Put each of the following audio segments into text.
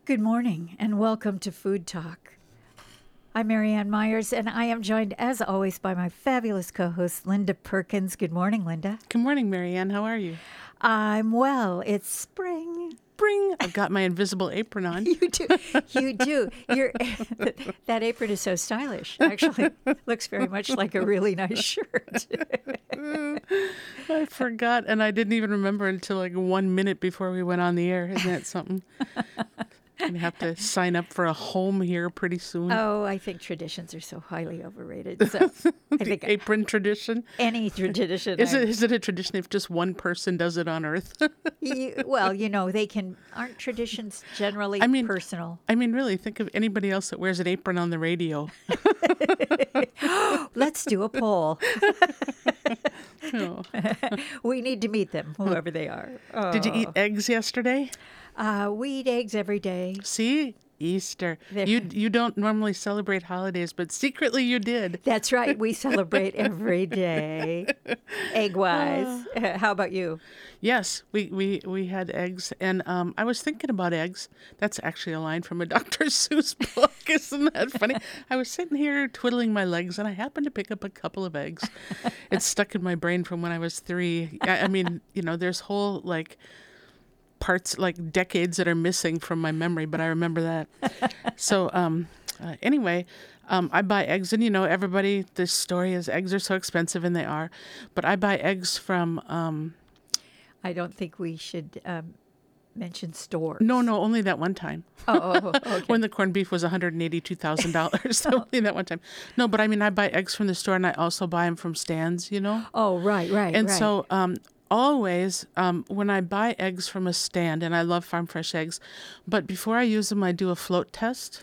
Good morning and welcome to Food Talk. I'm Marianne Myers and I am joined as always by my fabulous co-host Linda Perkins. Good morning, Linda. Good morning, Marianne. How are you? I'm well. It's spring. Bring. I've got my invisible apron on. You do. You do. That apron is so stylish. Actually, looks very much like a really nice shirt. I forgot, and I didn't even remember until like 1 minute before we went on the air. Isn't that something? I'm going to have to sign up for a home here pretty soon. Oh, I think traditions are so highly overrated. So I think Apron tradition. any tradition. Is it a tradition if just one person does it on Earth? Well, aren't traditions generally personal? I mean, really, think of anybody else that wears an apron on the radio. Let's do a poll. Oh. We need to meet them, whoever they are. Did you eat eggs yesterday? We eat eggs every day. See? Easter. You don't normally celebrate holidays, but secretly you did. That's right. We celebrate every day, egg-wise. How about you? Yes, we had eggs, and I was thinking about eggs. That's actually a line from a Dr. Seuss book. Isn't that funny? I was sitting here twiddling my legs, and I happened to pick up a couple of eggs. It's stuck in my brain from when I was 3. I mean, there's whole parts, like decades that are missing from my memory, but I remember that. So anyway, I buy eggs, and everybody, this story is eggs are so expensive, and they are, but I buy eggs from I don't think we should mention stores. No, only that one time. Oh, okay. When the corned beef was $182,000. Only that one time. No, but I mean, I buy eggs from the store, and I also buy them from stands, Oh, right. And so always, when I buy eggs from a stand, and I love farm fresh eggs, but before I use them, I do a float test.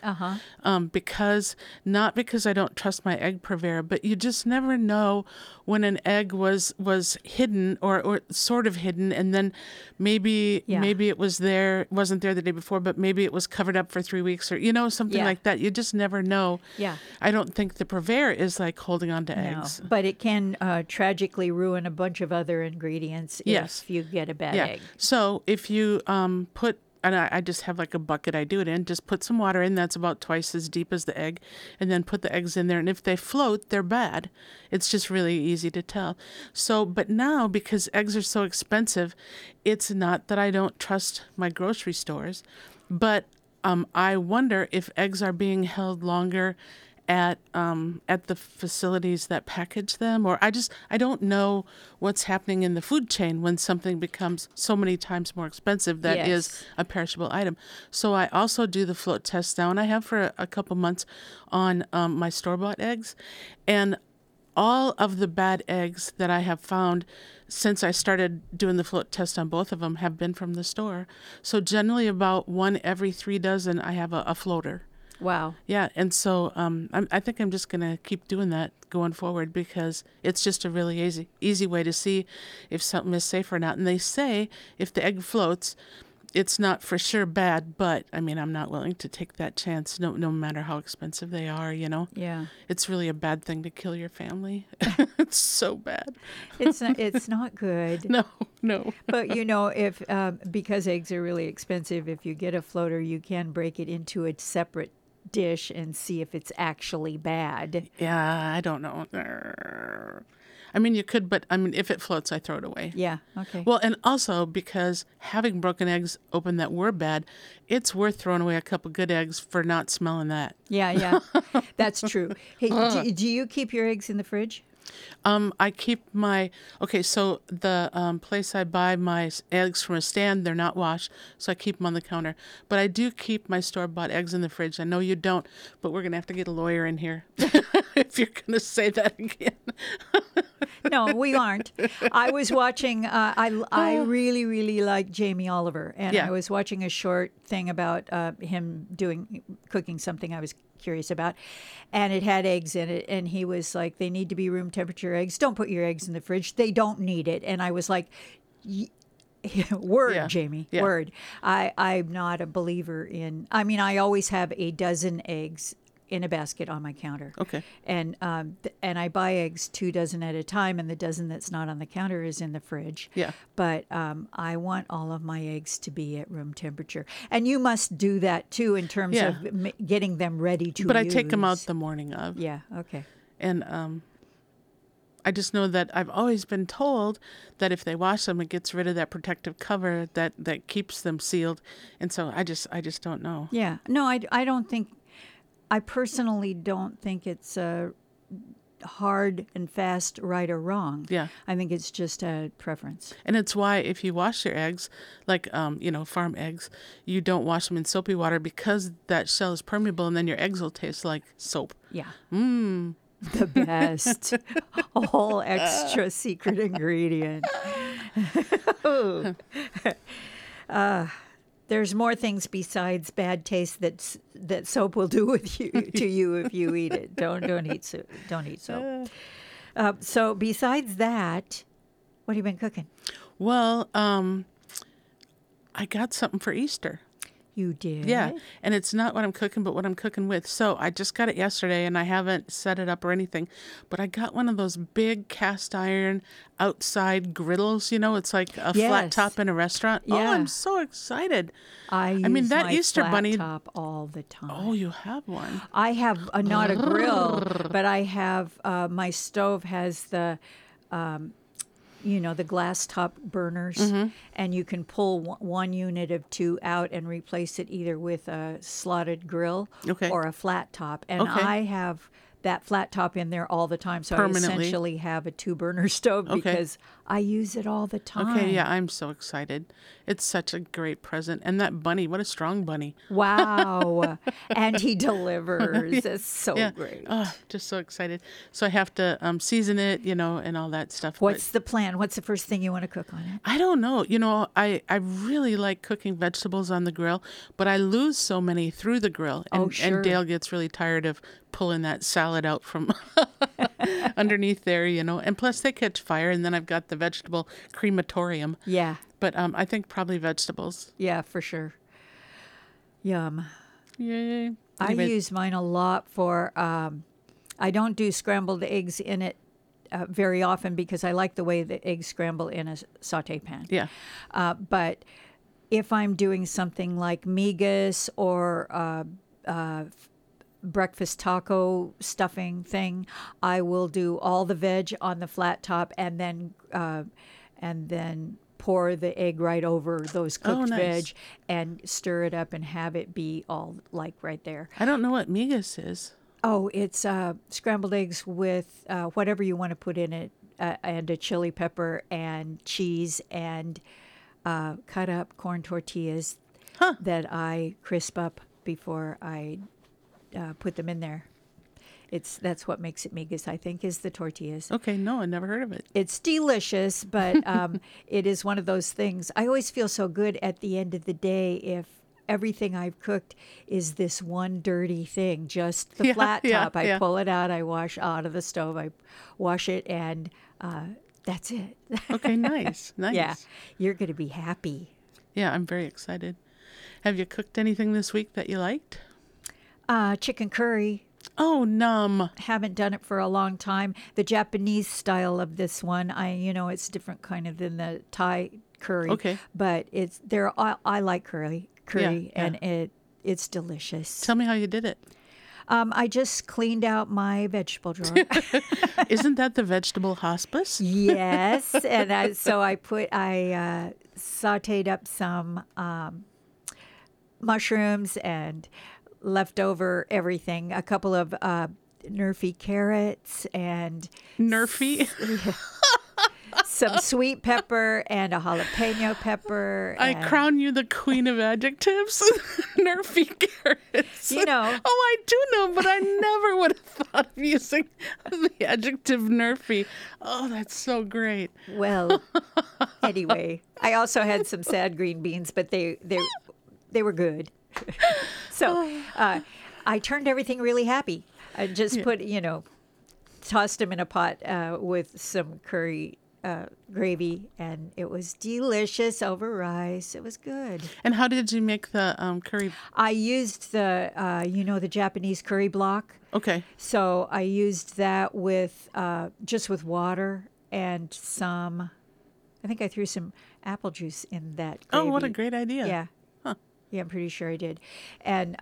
Not because I don't trust my egg purveyor, but you just never know when an egg was hidden or sort of hidden, and then maybe it wasn't there the day before, but maybe it was covered up for 3 weeks or something like that. You just never know. Yeah. I don't think the purveyor is like holding on to eggs. But it can tragically ruin a bunch of other ingredients if you get a bad egg. So if you put, and I just have like a bucket I do it in, just put some water in that's about twice as deep as the egg, and then put the eggs in there. And if they float, they're bad. It's just really easy to tell. So, but now, because eggs are so expensive, it's not that I don't trust my grocery stores, but I wonder if eggs are being held longer at the facilities that package them, or I don't know what's happening in the food chain when something becomes so many times more expensive that is a perishable item. So I also do the float test now, and I have for a couple months on my store-bought eggs, and all of the bad eggs that I have found since I started doing the float test on both of them have been from the store. So generally about 1 every 3 dozen, I have a floater. Wow. Yeah, and so I think I'm just going to keep doing that going forward, because it's just a really easy way to see if something is safe or not. And they say if the egg floats, it's not for sure bad, but I mean, I'm not willing to take that chance, no matter how expensive they are, Yeah. It's really a bad thing to kill your family. It's so bad. It's not good. No. But if because eggs are really expensive, if you get a floater, you can break it into a separate dish and see if it's actually bad. Yeah, I don't know. I mean, you could, but I mean, if it floats, I throw it away. Yeah, okay. Well, and also because having broken eggs open that were bad, it's worth throwing away a couple good eggs for not smelling that. Yeah, that's true. Hey, do you keep your eggs in the fridge? I keep so the place I buy my eggs from a stand, they're not washed, so I keep them on the counter. But I do keep my store-bought eggs in the fridge. I know you don't, but we're going to have to get a lawyer in here if you're going to say that again. No, we aren't. I was watching, I really, really like Jamie Oliver, and I was watching a short thing about him cooking something I was curious about, and it had eggs in it, and he was like, they need to be room temperature eggs. Don't put your eggs in the fridge. They don't need it. And I was like, word, Jamie, word. I'm not a believer in, I mean, I always have a dozen eggs in a basket on my counter. Okay. And and I buy eggs 2 dozen at a time, and the dozen that's not on the counter is in the fridge. Yeah. But I want all of my eggs to be at room temperature, and you must do that too in terms Yeah. of getting them ready to But use. I take them out the morning of. Yeah. Okay. And I just know that I've always been told that if they wash them, it gets rid of that protective cover that keeps them sealed. And so I just don't know. Yeah. No, I don't think. I personally don't think it's hard and fast right or wrong. Yeah. I think it's just a preference. And it's why if you wash your eggs, like, farm eggs, you don't wash them in soapy water because that shell is permeable and then your eggs will taste like soap. Yeah. The best. A whole extra secret ingredient. There's more things besides bad taste that soap will do with you to you if you eat it. Don't eat soap. Don't eat soap. So besides that, what have you been cooking? Well, I got something for Easter. You did? Yeah, and it's not what I'm cooking, but what I'm cooking with. So I just got it yesterday, and I haven't set it up or anything, but I got one of those big cast iron outside griddles. It's like a flat Yes. top in a restaurant. Yeah. Oh, I'm so excited. I use mean, that my Easter flat bunny- top all the time. Oh, you have one. I have not a grill, but I have my stove has the the glass top burners, and you can pull one unit of 2 out and replace it either with a slotted grill Okay. or a flat top. And Okay. I have that flat top in there all the time, so I Permanently. essentially have a 2-burner stove Okay. because I use it all the time. Okay, yeah, I'm so excited. It's such a great present. And that bunny, what a strong bunny. Wow. And he delivers. It's so Yeah. great. Oh, just so excited. So I have to season it, and all that stuff. What's the plan? What's the first thing you want to cook on it? I don't know. I really like cooking vegetables on the grill, but I lose so many through the grill. And, Sure. and Dale gets really tired of pulling that salad out from underneath there, And plus they catch fire, and then I've got the vegetable crematorium. Yeah. But I think probably vegetables. Yeah, for sure. Yum. Yay. I Anyway, use mine a lot for, I don't do scrambled eggs in it very often because I like the way the eggs scramble in a saute pan. Yeah. But if I'm doing something like migas or breakfast taco stuffing thing, I will do all the veg on the flat top and then pour the egg right over those cooked nice. veg and stir it up and have it be all like right there. I don't know what migas is. Oh, it's scrambled eggs with whatever you want to put in it, and a chili pepper and cheese and cut up corn tortillas that I crisp up before I put them in there. That's what makes it migas, I think, is the tortillas. Okay, no, I never heard of it. It's delicious, but it is one of those things. I always feel so good at the end of the day if everything I've cooked is this one dirty thing, just the flat top. I pull it out, I wash out of the stove, I wash it, and that's it. Okay, nice. Yeah, you're going to be happy. Yeah, I'm very excited. Have you cooked anything this week that you liked? Chicken curry. Oh, numb. Haven't done it for a long time. The Japanese style of this one, it's different kind of than the Thai curry. Okay. But I like curry, Yeah. and it's delicious. Tell me how you did it. I just cleaned out my vegetable drawer. Isn't that the vegetable hospice? Yes, and I sautéed up some mushrooms and leftover everything. A couple of Nerfy carrots and Nerfy? some sweet pepper and a jalapeno pepper. I and, crown you the queen of adjectives. Nerfy carrots. You know. Oh, I do know, but I never would have thought of using the adjective nerfy. Oh, that's so great. Well, anyway, I also had some sad green beans, but they were good. So I turned everything really happy. I just put, tossed them in a pot with some curry gravy, and it was delicious over rice. It was good. And how did you make the curry? I used the the Japanese curry block. Okay. So I used that with just with water and some. I think I threw some apple juice in that gravy. Oh, what a great idea. Yeah. Huh. Yeah, I'm pretty sure I did. And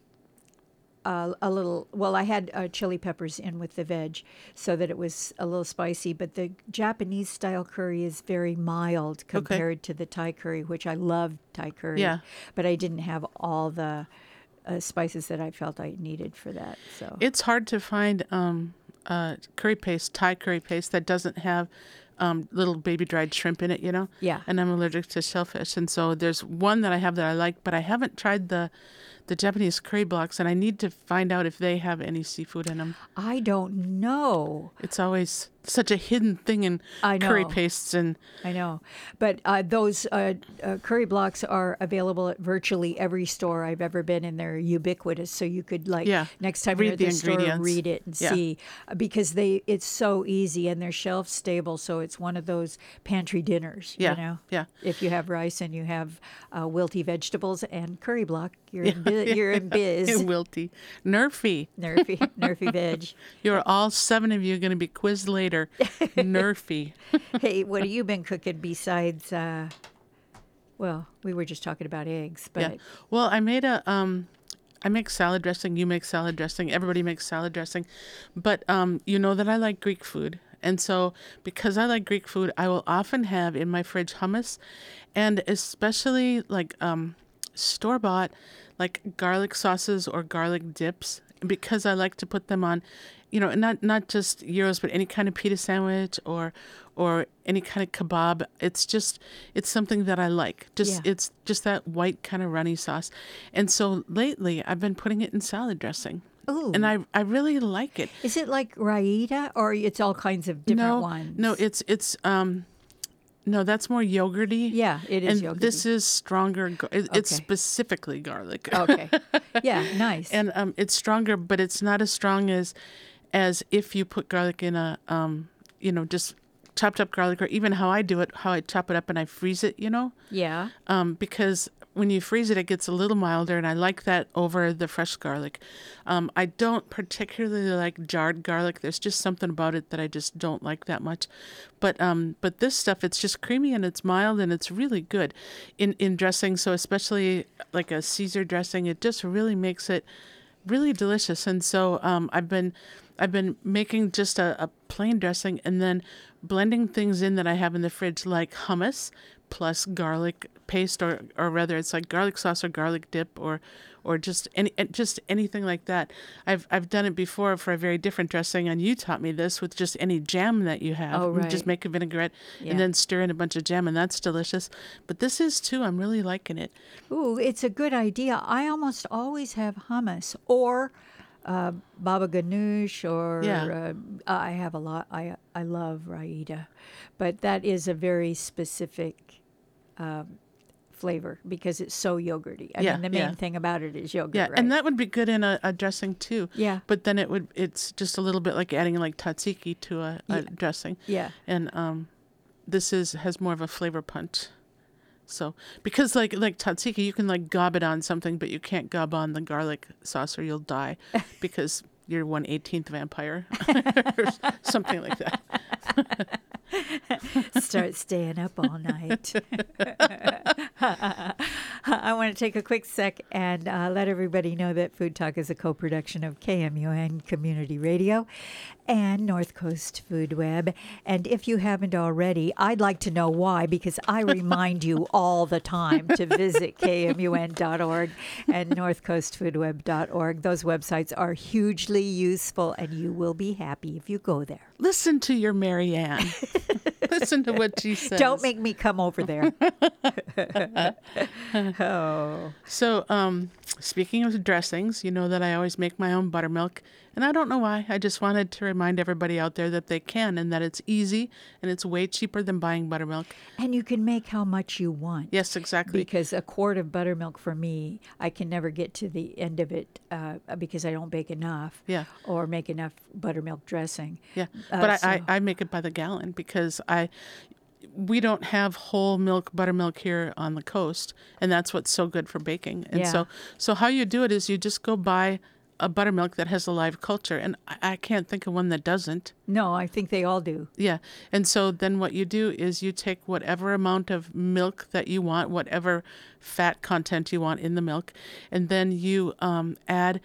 a little, well, I had chili peppers in with the veg so that it was a little spicy, but the Japanese style curry is very mild compared to the Thai curry, which I love Thai curry. Yeah. But I didn't have all the spices that I felt I needed for that. So It's hard to find curry paste, Thai curry paste, that doesn't have little baby dried shrimp in it, Yeah. And I'm allergic to shellfish. And so there's one that I have that I like, but I haven't tried the Japanese curry blocks, and I need to find out if they have any seafood in them. I don't know. It's always such a hidden thing in I know. curry pastes. And I know. But those curry blocks are available at virtually every store I've ever been in. They're ubiquitous. So you could, next time you're at Read the the store, ingredients. read it and Yeah. see. Because it's so easy and they're shelf stable. So it's one of those pantry dinners, Yeah, yeah. If you have rice and you have wilty vegetables and curry block, you're in biz. wilty. Nerfy. Nerfy veg. You're all 7 of you going to be quizzed later. Nerfy. Hey, what have you been cooking besides? Well, we were just talking about eggs, but Yeah. Well, I made I make salad dressing. You make salad dressing. Everybody makes salad dressing. But you know that I like Greek food. And so because I like Greek food, I will often have in my fridge hummus, and especially like store-bought like garlic sauces or garlic dips, because I like to put them on, not just gyros, but any kind of pita sandwich or any kind of kebab. It's something that I like. It's just that white kind of runny sauce. And so lately I've been putting it in salad dressing. ooh, And I really like it. is it like raita or it's all kinds of different ones? No, it's no, that's more yogurty. Yeah, it is And yogurty. this is stronger. It's Okay. specifically garlic. Okay. Yeah, nice. And it's stronger, but it's not as strong as if you put garlic in a just chopped up garlic, or even how I do it, how I chop it up and I freeze it, yeah. because when you freeze it, it gets a little milder, and I like that over the fresh garlic. I don't particularly like jarred garlic. There's just something about it that I just don't like that much. But this stuff, it's just creamy and it's mild and it's really good in dressing. So especially like a Caesar dressing, it just really makes it really delicious. And so I've been making just a plain dressing and then blending things in that I have in the fridge, like hummus plus garlic paste, or rather it's like garlic sauce or garlic dip or just anything like that. I've done it before for a very different dressing, and you taught me this with just any jam that you have. Oh, You right. just make a vinaigrette Yeah. and then stir in a bunch of jam, and that's delicious. But this is too. I'm really liking it. Ooh, it's a good idea. I almost always have hummus or baba ganoush, or Yeah. I have a lot. I love raita, but that is a very specific flavor because it's so yogurty. I Yeah, mean, the main yeah. thing about it is yogurt, Yeah, right? and that would be good in a dressing too. Yeah. But then it's just a little bit like adding like tzatziki to a Yeah. dressing. Yeah. And this has more of a flavor punch. So because like tzatziki, you can like gob it on something, but you can't gob on the garlic sauce or you'll die because you're 1/18th vampire or something like that. Start staying up all night. I want to take a quick sec and let everybody know that Food Talk is a co-production of KMUN Community Radio and North Coast Food Web. And if you haven't already, I'd like to know why, because I remind you all the time to visit KMUN.org and NorthCoastFoodWeb.org. Those websites are hugely useful, and you will be happy if you go there. Listen to your Marianne. Listen to what she says. Don't make me come over there. Oh. So Speaking of dressings, you know that I always make my own buttermilk. And I don't know why. I just wanted to remind everybody out there that they can and that it's easy and it's way cheaper than buying buttermilk. And you can make how much you want. Yes, exactly. Because a quart of buttermilk for me, I can never get to the end of it because I don't bake enough. Yeah. Or make enough buttermilk dressing. Yeah. But I make it by the gallon because we don't have whole milk buttermilk here on the coast, and that's what's so good for baking. And so how you do it is you just go buy a buttermilk that has a live culture, and I can't think of one that doesn't. No, I think they all do. Yeah. And so then what you do is you take whatever amount of milk that you want, whatever fat content you want in the milk, and then you add,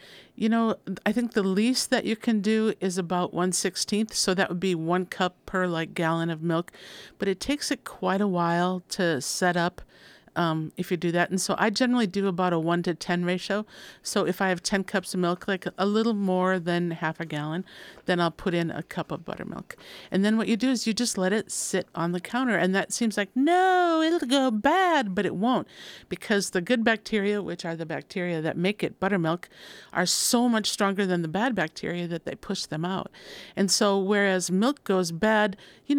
I think the least that you can do is about 1/16. So that would be 1 cup per gallon of milk. But it takes it quite a while to set up. If you do that. And so I generally do about a 1-to-10 ratio. So if I have 10 cups of milk, like a little more than half a gallon, then I'll put in a cup of buttermilk. And then what you do is you just let it sit on the counter. And that seems like, no, it'll go bad, but it won't. Because the good bacteria, which are the bacteria that make it buttermilk, are so much stronger than the bad bacteria that they push them out. And so whereas milk goes bad,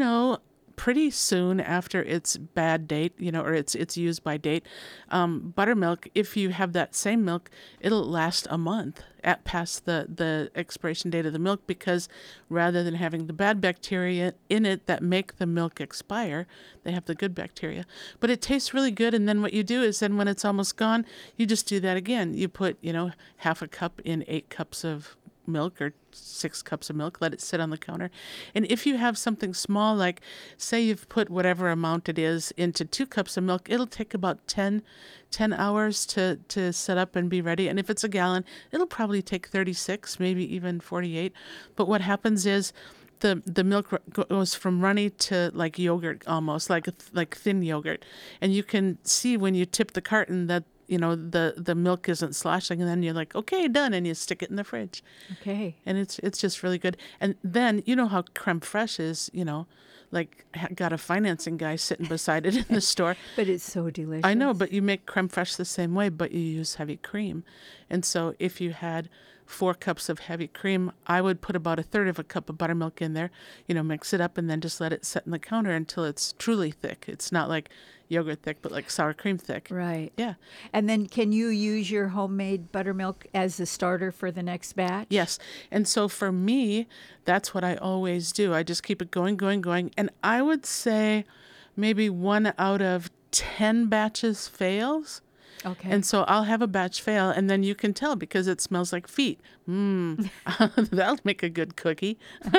pretty soon after its bad date, or its use by date, buttermilk, if you have that same milk, it'll last a month past the expiration date of the milk, because rather than having the bad bacteria in it that make the milk expire, they have the good bacteria. But it tastes really good. And then what you do is then when it's almost gone, you just do that again. You put, half a cup in 8 cups of milk or 6 cups of milk, let it sit on the counter. And if you have something small, like say you've put whatever amount it is into 2 cups of milk, it'll take about 10 hours to set up and be ready. And if it's a gallon, it'll probably take 36, maybe even 48. But what happens is the milk goes from runny to like yogurt, almost like thin yogurt. And you can see when you tip the carton that the milk isn't sloshing, and then you're like, okay, done, and you stick it in the fridge. Okay. And it's just really good. And then how creme fraiche is, got a financing guy sitting beside it in the store. But it's so delicious. I know, but you make creme fraiche the same way, but you use heavy cream. And so if you had 4 cups of heavy cream, I would put about 1/3 of a cup of buttermilk in there, mix it up, and then just let it sit in the counter until it's truly thick. It's not like yogurt thick, but like sour cream thick. Right. Yeah. And then can you use your homemade buttermilk as the starter for the next batch? Yes. And so for me, that's what I always do. I just keep it going, going, going. And I would say maybe 1 out of 10 batches fails. Okay. And so I'll have a batch fail, and then you can tell because it smells like feet. That'll make a good cookie.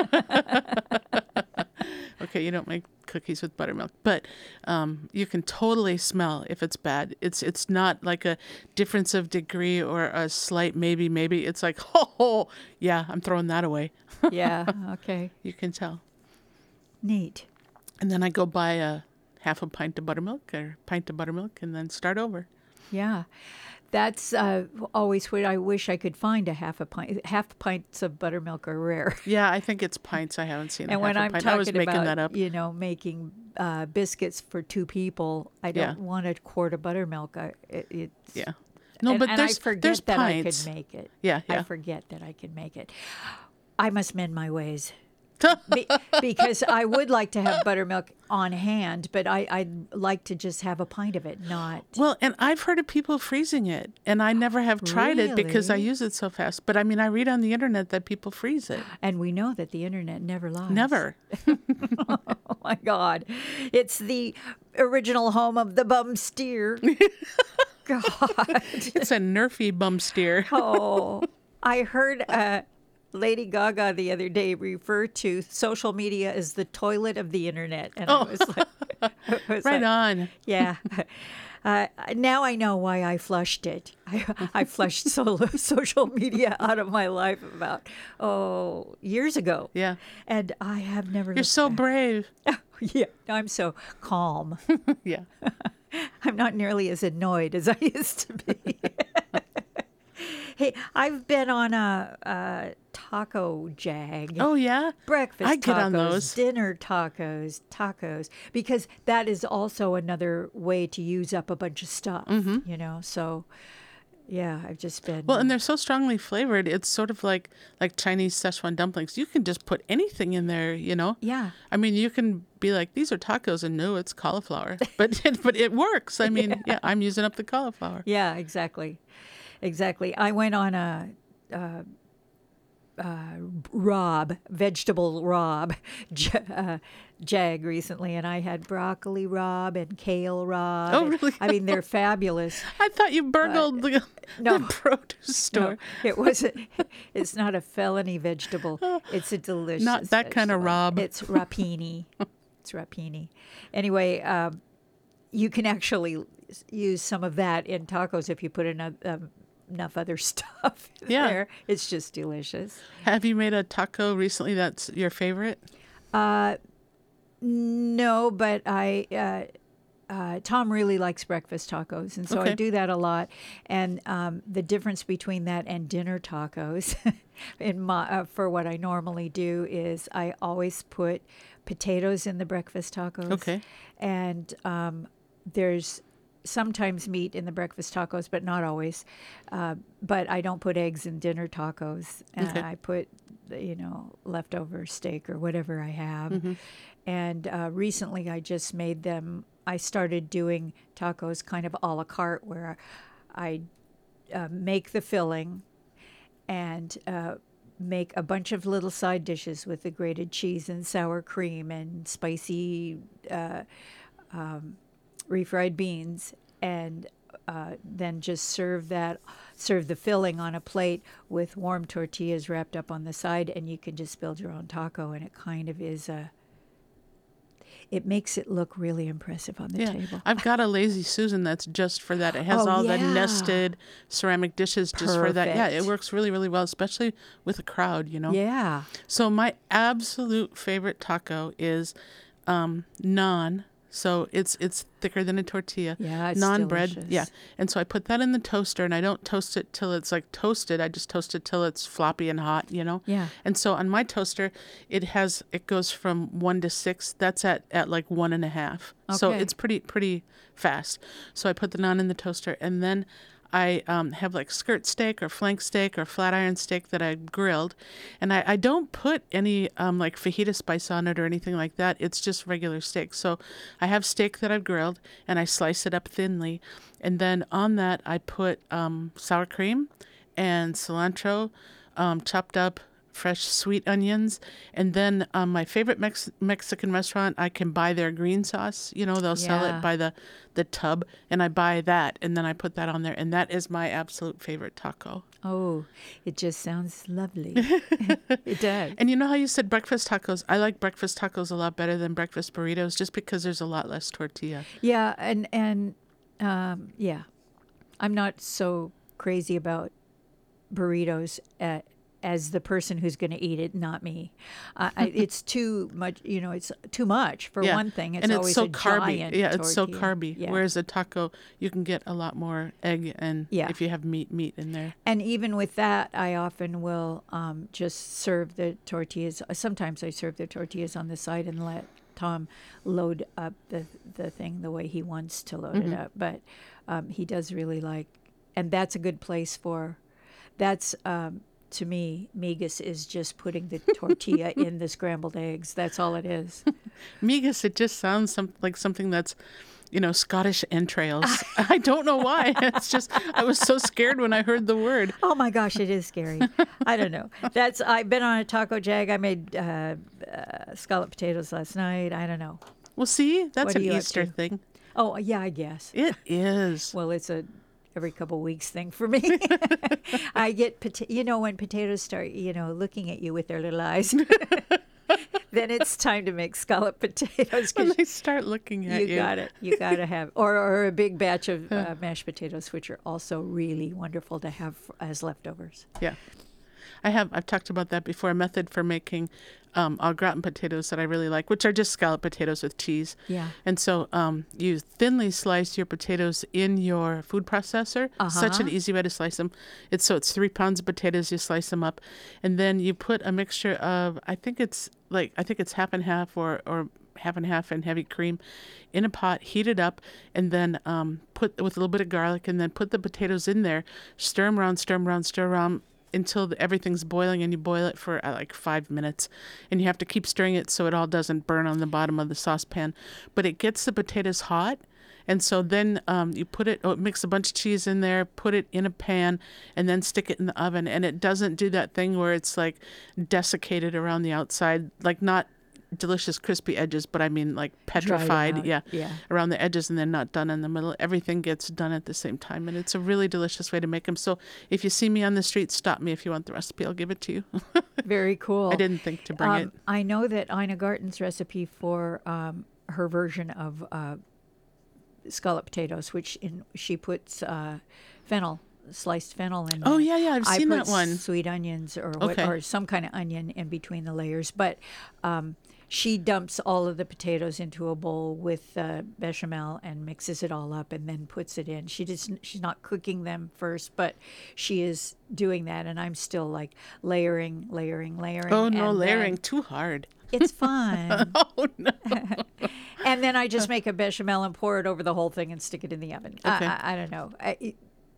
Okay, you don't make cookies with buttermilk, but you can totally smell if it's bad. It's not like a difference of degree or a slight maybe. It's like, oh, yeah, I'm throwing that away. Yeah, okay. You can tell. Neat. And then I go buy a half a pint of buttermilk or pint of buttermilk and then start over. Yeah. That's always what I wish I could find a half a pint. Half pints of buttermilk are rare. Yeah, I think it's pints. I haven't seen. And when I'm talking I was making about, that up. Making biscuits for 2 people, I don't want a quart of buttermilk. Yeah. No, but and there's I forget there's that pints. I could make it. Yeah. I forget that I can make it. I must mend my ways. Because I would like to have buttermilk on hand, but I'd like to just have a pint of it, not... Well, and I've heard of people freezing it, and I never have tried it because I use it so fast. But I mean, I read on the internet that people freeze it. And we know that the internet never lies. Never. Oh, my God. It's the original home of the bum steer. God. It's a nerfy bum steer. Oh, I heard... Lady Gaga the other day referred to social media as the toilet of the internet. And I was right on. Yeah. Now I know why I flushed it. I flushed social media out of my life about, years ago. Yeah. And I have never... You're so brave. Yeah. I'm so calm. Yeah. I'm not nearly as annoyed as I used to be. Hey, I've been on a taco jag. Oh, yeah? Breakfast I get tacos, on those. Dinner tacos, because that is also another way to use up a bunch of stuff, So Yeah, I've just been. Well, and they're so strongly flavored. It's sort of like Chinese Szechuan dumplings. You can just put anything in there, you know? Yeah. I mean, you can be like, these are tacos, and no, it's cauliflower. But it works. I mean, yeah, I'm using up the cauliflower. Yeah, exactly. Exactly. I went on a vegetable Rob jag recently, and I had broccoli Rob and kale Rob. Oh, and- really? I mean, they're fabulous. I thought you burgled no. the produce store. No, it wasn't. It's not a felony vegetable. It's a delicious. Not that kind of vegetable. Rob. It's rapini. It's rapini. Anyway, you can actually use some of that in tacos if you put enough other stuff in Yeah. there. It's just delicious. Have you made a taco recently that's your favorite? No, but Tom really likes breakfast tacos, and so I Okay. do that a lot. And the difference between that and dinner tacos, for what I normally do, is I always put potatoes in the breakfast tacos. Okay. And there's sometimes meat in the breakfast tacos, but not always. But I don't put eggs in dinner tacos. Okay. I put, leftover steak or whatever I have. Mm-hmm. And recently I just made them. I started doing tacos kind of a la carte, where I make the filling and make a bunch of little side dishes with the grated cheese and sour cream and spicy refried beans, and then just serve the filling on a plate with warm tortillas wrapped up on the side, and you can just build your own taco, and it kind of is it makes it look really impressive on the Yeah. table. I've got a Lazy Susan that's just for that. It has Oh, all the yeah. nested ceramic dishes just for that. Yeah, it Perfect. works really, really well, especially with a crowd, you know? Yeah. So my absolute favorite taco is naan. So it's thicker than a tortilla. Yeah, it's naan bread. delicious. Yeah. And so I put that in the toaster, and I don't toast it till it's like toasted. I just toast it till it's floppy and hot, you know? Yeah. And so on my toaster, it goes from 1 to 6. That's at like 1.5. So Okay. it's pretty fast. So I put the naan in the toaster, and then I have like skirt steak or flank steak or flat iron steak that I grilled. And I don't put any like fajita spice on it or anything like that. It's just regular steak. So I have steak that I've grilled, and I slice it up thinly. And then on that, I put sour cream and cilantro, chopped up fresh sweet onions. And then my favorite Mexican restaurant, I can buy their green sauce. You know, they'll sell Yeah. it by the tub, and I buy that, and then I put that on there, and that is my absolute favorite taco. Oh, it just sounds lovely. It does. And you know how you said breakfast tacos? I like breakfast tacos a lot better than breakfast burritos, just because there's a lot less tortilla. Yeah, and yeah, I'm not so crazy about burritos as the person who's going to eat it, not me. It's too much. It's too much for Yeah. one thing. It's and always it's so a carby. giant Yeah, it's so tortilla. carby. Yeah. Whereas a taco, you can get a lot more egg, and Yeah. if you have meat in there. And even with that, I often will just serve the tortillas. Sometimes I serve the tortillas on the side and let Tom load up the thing the way he wants to load it up. But he does really like, and that's a good place for, that's, to me, migas is just putting the tortilla in the scrambled eggs. That's all it is. Migas, it just sounds like something that's, Scottish entrails. I don't know why. It's just, I was so scared when I heard the word. Oh my gosh, it is scary. I don't know. I've been on a taco jag. I made scalloped potatoes last night. I don't know. Well, see, that's What are an you up Easter to? thing. Oh yeah, I guess. It is. Well, it's a every couple weeks thing for me. I get when potatoes start looking at you with their little eyes. Then it's time to make scalloped potatoes. When 'Cause they start looking at you. you got it. You got to have, or a big batch of mashed potatoes, which are also really wonderful to have as leftovers. Yeah. I've talked about that before. A method for making au gratin potatoes that I really like, which are just scalloped potatoes with cheese. Yeah. And so you thinly slice your potatoes in your food processor. Such an easy way to slice them. It's 3 pounds of potatoes. You slice them up, and then you put a mixture of I think it's half and half or half and half and heavy cream in a pot, heat it up, and then put with a little bit of garlic, and then put the potatoes in there, stir them around, stir around until everything's boiling, and you boil it for like 5 minutes, and you have to keep stirring it so it all doesn't burn on the bottom of the saucepan, but it gets the potatoes hot. And so then you mix a bunch of cheese in there, put it in a pan, and then stick it in the oven. And it doesn't do that thing where it's like desiccated around the outside, like not delicious crispy edges, but I mean like petrified, yeah, around the edges, and then not done in the middle. Everything gets done at the same time, and it's a really delicious way to make them. So if you see me on the street, stop me if you want the recipe. I'll give it to you. Very cool. I didn't think to bring it. I know that Ina Garten's recipe for her version of scallop potatoes, which she puts sliced fennel in. Oh yeah, I've seen that one. Sweet onions or some kind of onion in between the layers, but she dumps all of the potatoes into a bowl with bechamel and mixes it all up and then puts it in. She's not cooking them first, but she is doing that, and I'm still like layering. Oh no, layering too hard. It's fun. Oh no. And then I just make a bechamel and pour it over the whole thing and stick it in the oven. Okay. I don't know. I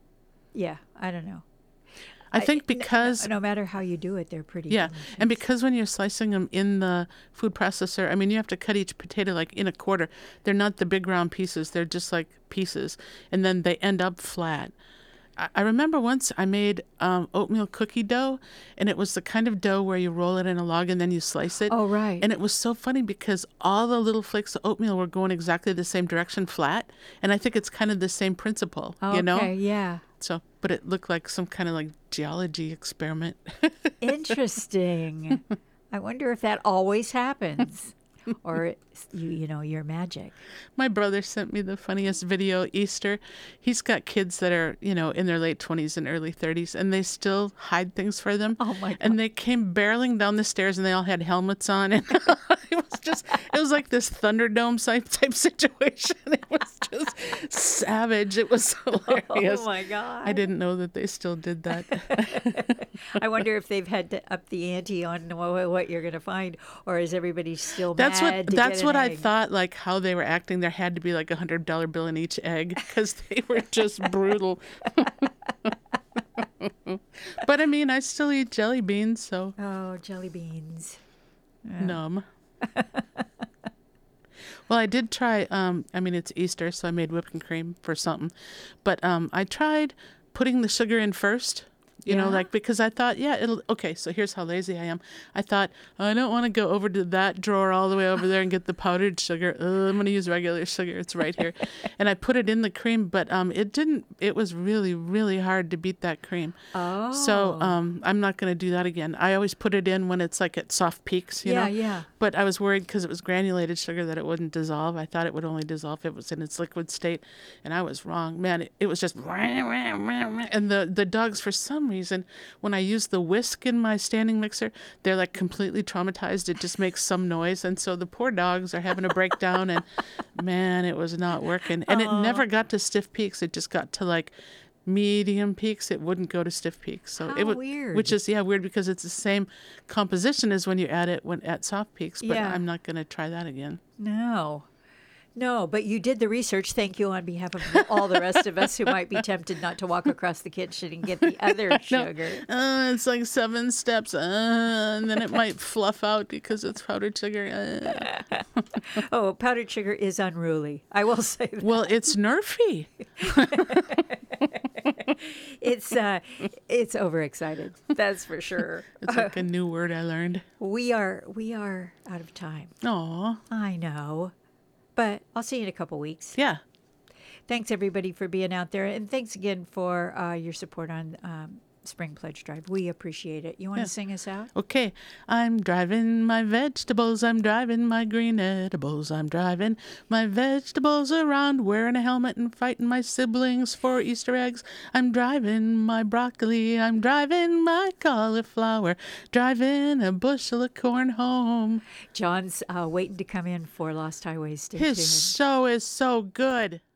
don't know. I think because no matter how you do it, they're pretty delicious. And because when you're slicing them in the food processor, I mean, you have to cut each potato like in a quarter. They're not the big round pieces. They're just like pieces. And then they end up flat. I remember once I made oatmeal cookie dough, and it was the kind of dough where you roll it in a log and then you slice it. Oh, right. And it was so funny because all the little flakes of oatmeal were going exactly the same direction, flat. And I think it's kind of the same principle, you know? Okay, yeah. So, but it looked like some kind of like geology experiment. Interesting. I wonder if that always happens. Or your magic. My brother sent me the funniest video Easter. He's got kids that are, in their late 20s and early 30s, and they still hide things for them. Oh my God. And they came barreling down the stairs, and they all had helmets on, and it was like this Thunderdome type situation. It was just savage. It was hilarious. Oh my God. I didn't know that they still did that. I wonder if they've had to up the ante on what you're going to find, or is everybody still That's what I egg? thought, like how they were acting. There had to be like $100 bill in each egg because they were just brutal. But I mean, I still eat jelly beans, so. Oh, jelly beans. Numb. Well, I did try, it's Easter, so I made whipping cream for something. But I tried putting the sugar in first. Because I thought, so here's how lazy I am. I thought, I don't want to go over to that drawer all the way over there and get the powdered sugar. I'm going to use regular sugar. It's right here. And I put it in the cream, but it was really, really hard to beat that cream. Oh. So I'm not going to do that again. I always put it in when it's like at soft peaks, you know? Yeah. But I was worried because it was granulated sugar that it wouldn't dissolve. I thought it would only dissolve if it was in its liquid state. And I was wrong. Man, it was just... And the dogs, for some reason, when I use the whisk in my standing mixer, they're like completely traumatized. It just makes some noise. And so the poor dogs are having a breakdown, and man, it was not working. And it never got to stiff peaks. It just got to like medium peaks. It wouldn't go to stiff peaks. So weird. Which is weird because it's the same composition as when you add it at soft peaks, but I'm not going to try that again. No, but you did the research. Thank you on behalf of all the rest of us who might be tempted not to walk across the kitchen and get the other sugar. It's like 7 steps, and then it might fluff out because it's powdered sugar. Oh, powdered sugar is unruly. I will say that. Well, it's nerfy. It's overexcited. That's for sure. It's like a new word I learned. We are out of time. Aw. I know. But I'll see you in a couple weeks. Yeah. Thanks, everybody, for being out there. And thanks again for your support on Spring Pledge Drive. We appreciate it. You want to sing us out? Okay. I'm driving my vegetables. I'm driving my green edibles. I'm driving my vegetables around, wearing a helmet and fighting my siblings for Easter eggs. I'm driving my broccoli. I'm driving my cauliflower. Driving a bushel of corn home. John's waiting to come in for Lost Highways Day 2. His show is so good.